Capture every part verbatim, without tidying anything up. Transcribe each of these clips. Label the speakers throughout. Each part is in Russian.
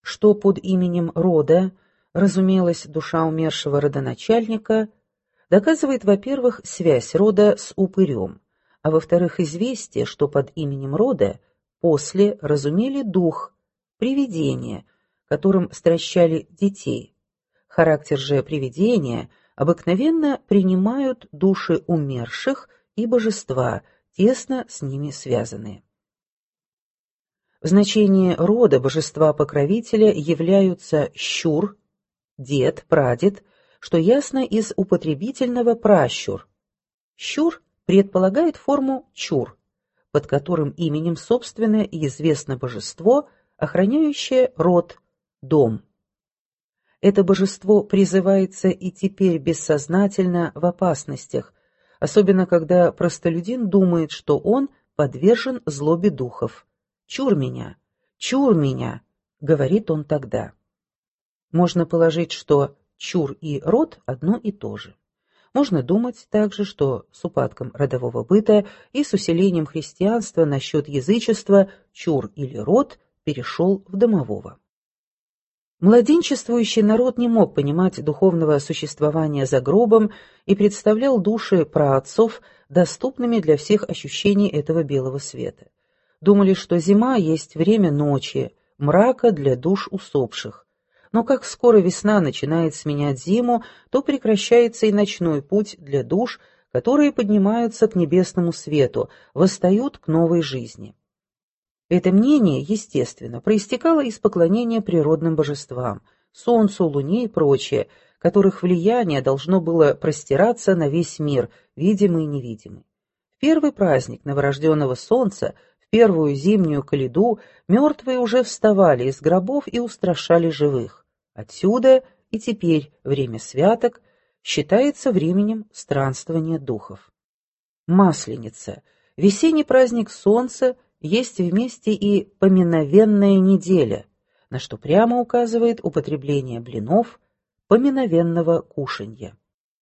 Speaker 1: что под именем рода разумелась душа умершего родоначальника, доказывает, во-первых, связь рода с упырем, а во-вторых, известие, что под именем рода после разумели дух, привидение, которым стращали детей. Характер же привидения обыкновенно принимают души умерших и божества, тесно с ними связанные. В значении рода божества-покровителя являются щур, дед, прадед, что ясно из употребительного пращур. Щур предполагает форму чур, под которым именем собственно и известно божество, охраняющее род, дом. Это божество призывается и теперь бессознательно в опасностях, особенно когда простолюдин думает, что он подвержен злобе духов. «Чур меня! Чур меня!» — говорит он тогда. Можно положить, что чур и род одно и то же. Можно думать также, что с упадком родового быта и с усилением христианства насчет язычества чур или род перешел в домового. Младенчествующий народ не мог понимать духовного существования за гробом и представлял души праотцов доступными для всех ощущений этого белого света. Думали, что зима есть время ночи, мрака для душ усопших. Но как скоро весна начинает сменять зиму, то прекращается и ночной путь для душ, которые поднимаются к небесному свету, восстают к новой жизни. Это мнение, естественно, проистекало из поклонения природным божествам, солнцу, луне и прочее, которых влияние должно было простираться на весь мир, видимый и невидимый. В первый праздник новорожденного солнца, в первую зимнюю коляду, мертвые уже вставали из гробов и устрашали живых. Отсюда и теперь время святок считается временем странствования духов. Масленица, весенний праздник солнца, есть вместе и поминовенная неделя, на что прямо указывает употребление блинов, поминовенного кушанья.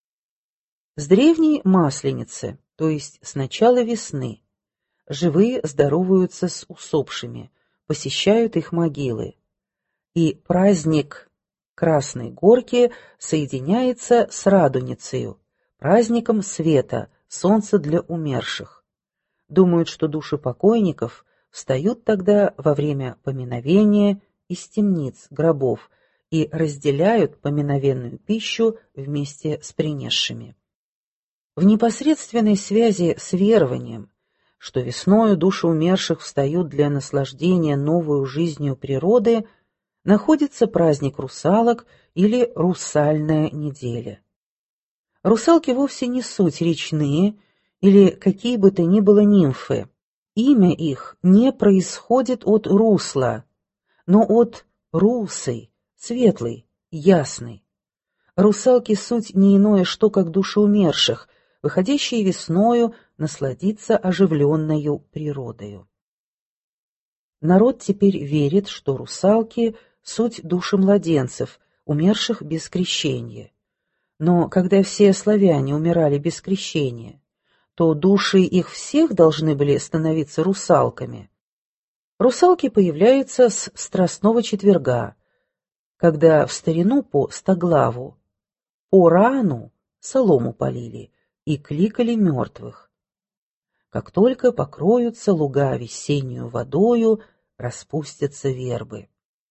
Speaker 1: С древней Масленицы, то есть с начала весны, живые здороваются с усопшими, посещают их могилы, и праздник Красной Горки соединяется с Радуницею, праздником света, солнца для умерших. Думают, что души покойников встают тогда во время поминовения из темниц, гробов и разделяют поминовенную пищу вместе с принесшими. В непосредственной связи с верованием, что весною души умерших встают для наслаждения новую жизнью природы, находится праздник русалок или русальная неделя. Русалки вовсе не суть речные или какие бы то ни было нимфы. Имя их не происходит от русла, но от русой, светлой, ясной. Русалки суть не иное, что как души умерших, выходящие весною насладиться оживленною природою. Народ теперь верит, что русалки — суть души младенцев, умерших без крещения. Но когда все славяне умирали без крещения, то души их всех должны были становиться русалками. Русалки появляются с Страстного четверга, когда в старину по стоглаву, по рану солому полили и кликали мертвых. Как только покроются луга весеннюю водою, распустятся вербы.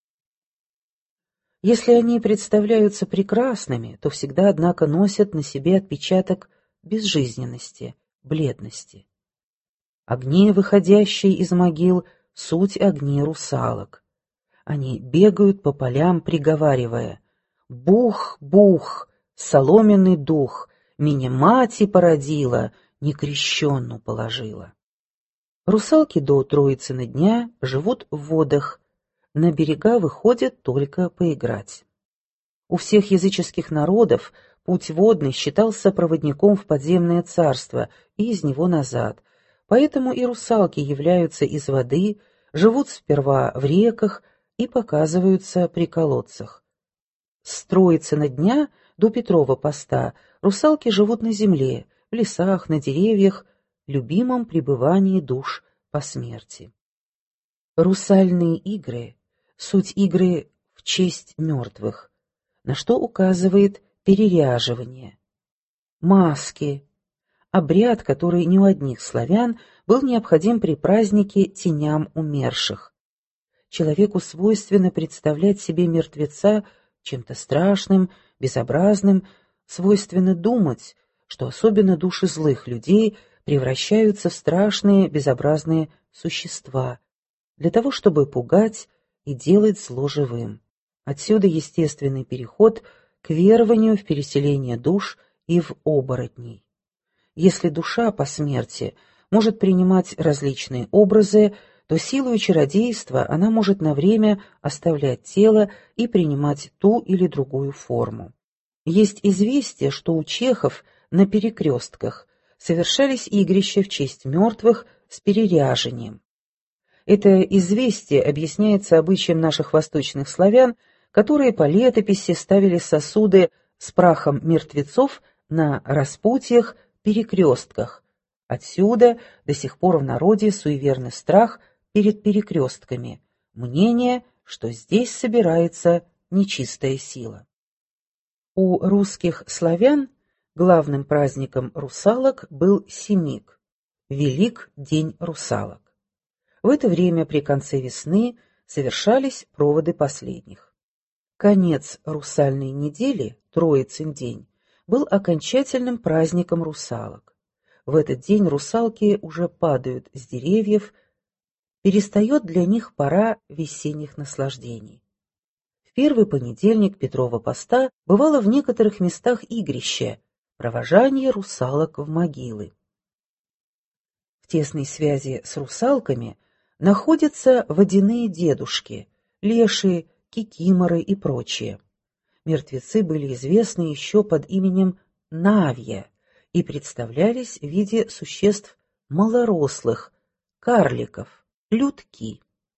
Speaker 1: Если они представляются прекрасными, то всегда, однако, носят на себе отпечаток безжизненности, бледности. Огни, выходящие из могил, суть огни русалок. Они бегают по полям, приговаривая: «Бух, бух, соломенный дух, меня мати породила, некрещенну положила». Русалки до Троицына дня живут в водах, на берега выходят только поиграть. У всех языческих народов путь водный считался проводником в подземное царство и из него назад, поэтому и русалки являются из воды, живут сперва в реках и показываются при колодцах. С Троицына дня до Петрова поста русалки живут на земле, в лесах, на деревьях, любимом пребывании душ по смерти. Русальные игры — суть игры честь мертвых, на что указывает переряживание. Маски – обряд, который не у одних славян был необходим при празднике теням умерших. Человеку свойственно представлять себе мертвеца чем-то страшным, безобразным, свойственно думать, что особенно души злых людей превращаются в страшные, безобразные существа, для того, чтобы пугать и делать зло живым. Отсюда естественный переход к верованию в переселение душ и в оборотней. Если душа по смерти может принимать различные образы, то силою чародейства она может на время оставлять тело и принимать ту или другую форму. Есть известие, что у чехов на перекрестках совершались игрища в честь мертвых с переряжением. Это известие объясняется обычаем наших восточных славян, которые по летописи ставили сосуды с прахом мертвецов на распутьях, перекрестках. Отсюда до сих пор в народе суеверный страх перед перекрестками, мнение, что здесь собирается нечистая сила. У русских славян главным праздником русалок был Семик, Велик день русалок. В это время при конце весны совершались проводы последних. Конец русальной недели, Троицын день, был окончательным праздником русалок. В этот день русалки уже падают с деревьев, перестает для них пора весенних наслаждений. В первый понедельник Петрова поста бывало в некоторых местах игрище, провожание русалок в могилы. В тесной связи с русалками находятся водяные дедушки, леши, кикиморы и прочие. Мертвецы были известны еще под именем Навья и представлялись в виде существ малорослых, карликов, людки.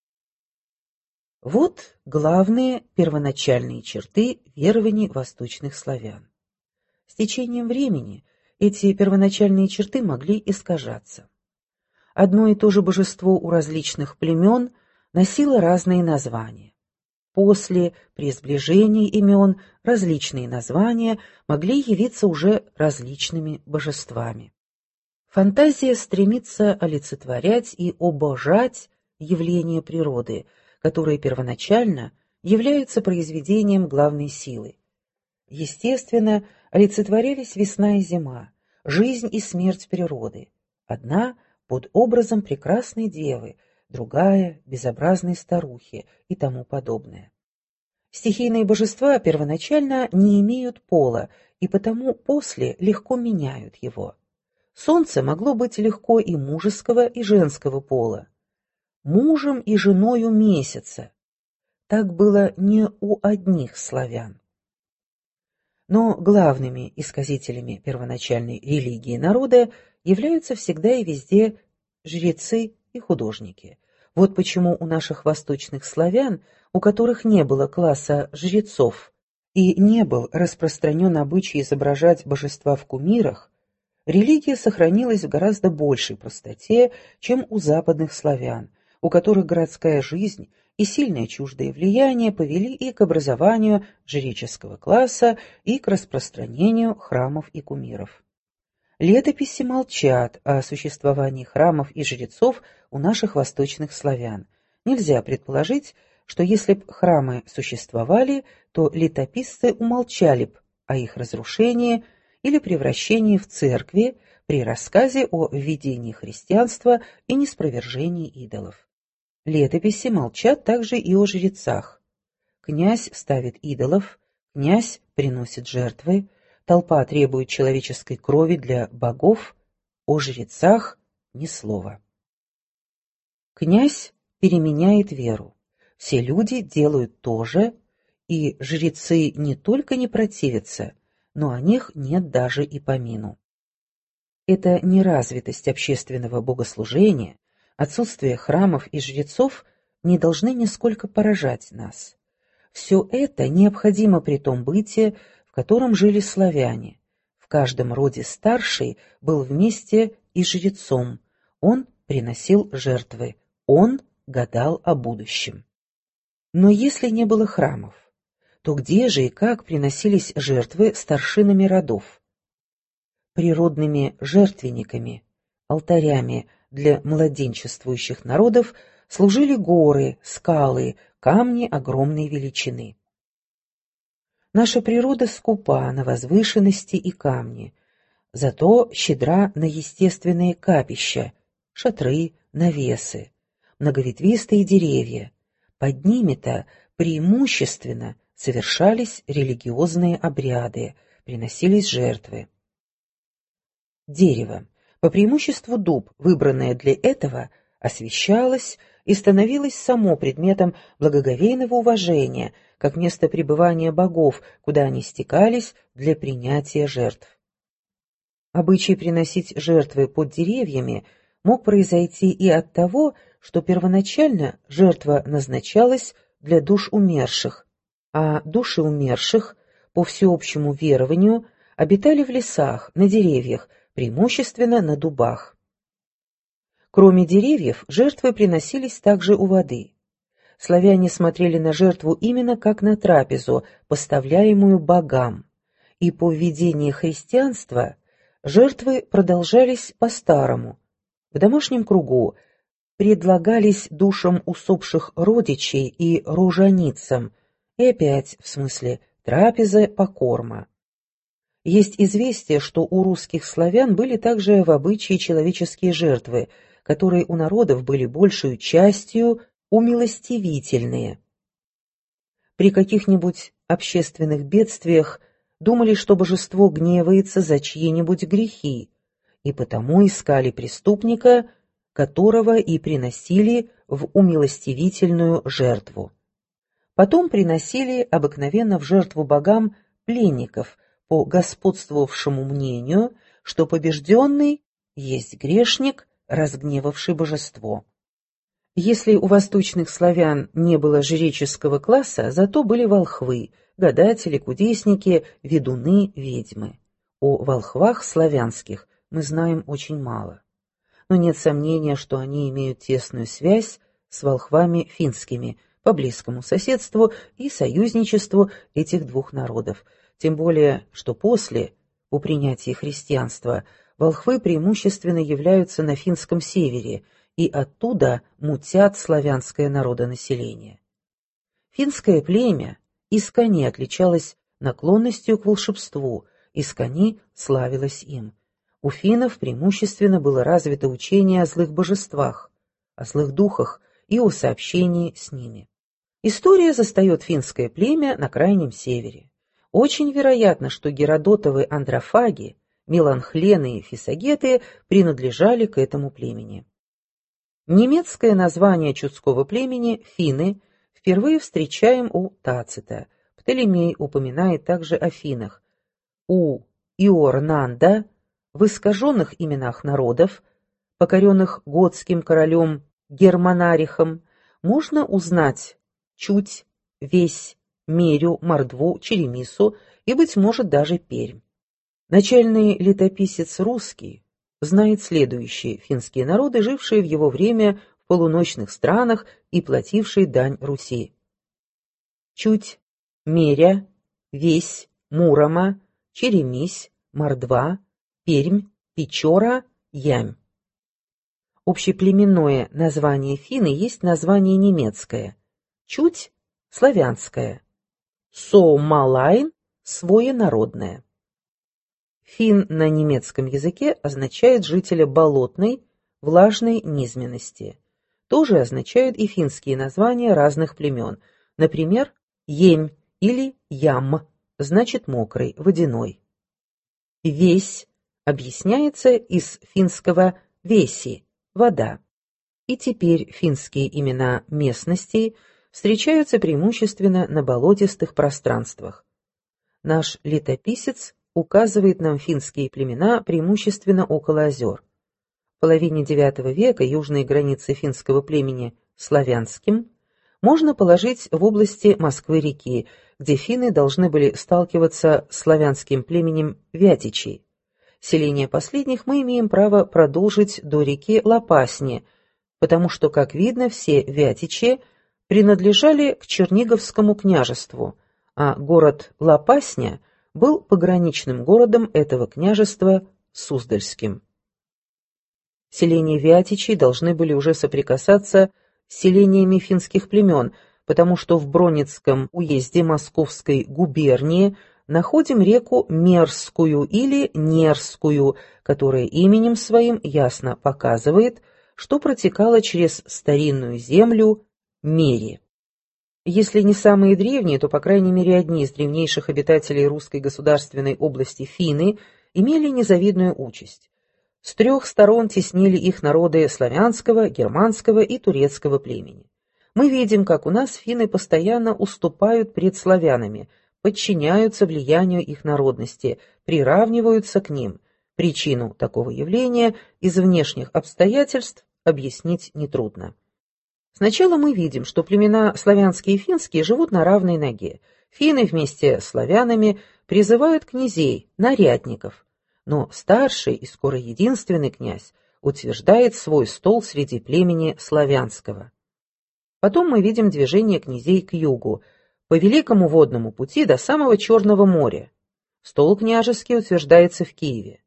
Speaker 1: Вот главные первоначальные черты верований восточных славян. С течением времени эти первоначальные черты могли искажаться. Одно и то же божество у различных племен носило разные названия. После, при сближении имен, различные названия могли явиться уже различными божествами. Фантазия стремится олицетворять и обожать явления природы, которые первоначально являются произведением главной силы. Естественно, олицетворялись весна и зима, жизнь и смерть природы. Одна под образом прекрасной девы, другая — безобразной старухи и тому подобное. Стихийные божества первоначально не имеют пола, и потому после легко меняют его. Солнце могло быть легко и мужеского, и женского пола. Мужем и женою месяца. Так было не у одних славян. Но главными исказителями первоначальной религии народа являются всегда и везде жрецы и художники. Вот почему у наших восточных славян, у которых не было класса жрецов и не был распространен обычай изображать божества в кумирах, религия сохранилась в гораздо большей простоте, чем у западных славян, у которых городская жизнь и сильное чуждое влияние повели и к образованию жреческого класса, и к распространению храмов и кумиров. Летописи молчат о существовании храмов и жрецов у наших восточных славян. Нельзя предположить, что если б храмы существовали, то летописцы умолчали б о их разрушении или превращении в церкви при рассказе о введении христианства и неспровержении идолов. Летописи молчат также и о жрецах. Князь ставит идолов, князь приносит жертвы, толпа требует человеческой крови для богов, о жрецах ни слова. Князь переменяет веру, все люди делают то же, и жрецы не только не противятся, но о них нет даже и помину. Эта неразвитость общественного богослужения, отсутствие храмов и жрецов не должны нисколько поражать нас. Все это необходимо при том быте, в котором жили славяне. В каждом роде старший был вместе и жрецом, он приносил жертвы, он гадал о будущем. Но если не было храмов, то где же и как приносились жертвы старшинами родов? Природными жертвенниками, алтарями для младенчествующих народов служили горы, скалы, камни огромной величины. Наша природа скупа на возвышенности и камни, зато щедра на естественные капища, шатры, навесы, многоветвистые деревья. Под ними-то преимущественно совершались религиозные обряды, приносились жертвы. Дерево, по преимуществу дуб, выбранное для этого, освящалось и становилось само предметом благоговейного уважения, как место пребывания богов, куда они стекались для принятия жертв. Обычай приносить жертвы под деревьями мог произойти и от того, что первоначально жертва назначалась для душ умерших, а души умерших, по всеобщему верованию, обитали в лесах, на деревьях, преимущественно на дубах. Кроме деревьев, жертвы приносились также у воды. Славяне смотрели на жертву именно как на трапезу, поставляемую богам, и по введении христианства жертвы продолжались по-старому, в домашнем кругу, предлагались душам усопших родичей и рожаницам, и опять, в смысле, трапеза покорма. Есть известие, что у русских славян были также в обычае человеческие жертвы, которые у народов были большую частью умилостивительные. При каких-нибудь общественных бедствиях думали, что божество гневается за чьи-нибудь грехи, и потому искали преступника, которого и приносили в умилостивительную жертву. Потом приносили обыкновенно в жертву богам пленников, по господствовавшему мнению, что побежденный есть грешник, разгневавший божество. Если у восточных славян не было жреческого класса, зато были волхвы, гадатели, кудесники, ведуны, ведьмы. О волхвах славянских мы знаем очень мало. Но нет сомнения, что они имеют тесную связь с волхвами финскими по близкому соседству и союзничеству этих двух народов, тем более, что после, по принятии христианства, волхвы преимущественно являются на финском севере и оттуда мутят славянское народонаселение. Финское племя искони отличалось наклонностью к волшебству, искони славилось им. У финнов преимущественно было развито учение о злых божествах, о злых духах и о сообщении с ними. История застает финское племя на крайнем севере. Очень вероятно, что геродотовы андрофаги, меланхлены и фисагеты принадлежали к этому племени. Немецкое название чудского племени финны впервые встречаем у Тацита. Птолемей упоминает также о финнах. У Иорнанда в искаженных именах народов, покоренных готским королем Германарихом, можно узнать Чуть, Весь, Мерю, Мордву, Черемису и, быть может, даже Пермь. Начальный летописец русский знает следующие финские народы, жившие в его время в полуночных странах и платившие дань Руси. Чуть, Меря, Весь, Мурома, Черемись, Мордва, Пермь, Печора, Ямь. Общеплеменное название финны есть название немецкое. Чуть – славянское. Соомалайн – своенародное. Фин на немецком языке означает жителя болотной, влажной низменности. Тоже означают и финские названия разных племен. Например, Емь или Ям значит мокрый, водяной. Весь объясняется из финского веси – вода. И теперь финские имена местностей встречаются преимущественно на болотистых пространствах. Наш летописец указывает нам финские племена преимущественно около озер. В половине девятого века южные границы финского племени славянским можно положить в области Москвы-реки, где финны должны были сталкиваться с славянским племенем вятичей. Селение последних мы имеем право продолжить до реки Лопасни, потому что, как видно, все вятичи принадлежали к Черниговскому княжеству, а город Лопасня был пограничным городом этого княжества Суздальским. Селения Вятичей должны были уже соприкасаться с селениями финских племен, потому что в Бронницком уезде Московской губернии находим реку Мерскую или Нерскую, которая именем своим ясно показывает, что протекала через старинную землю Мери. Если не самые древние, то, по крайней мере, одни из древнейших обитателей русской государственной области финны имели незавидную участь. С трех сторон теснили их народы славянского, германского и турецкого племени. Мы видим, как у нас финны постоянно уступают пред славянами, подчиняются влиянию их народности, приравниваются к ним. Причину такого явления из внешних обстоятельств объяснить нетрудно. Сначала мы видим, что племена славянские и финские живут на равной ноге. Финны вместе с славянами призывают князей, нарядников. Но старший и скоро единственный князь утверждает свой стол среди племени славянского. Потом мы видим движение князей к югу, по великому водному пути до самого Черного моря. Стол княжеский утверждается в Киеве.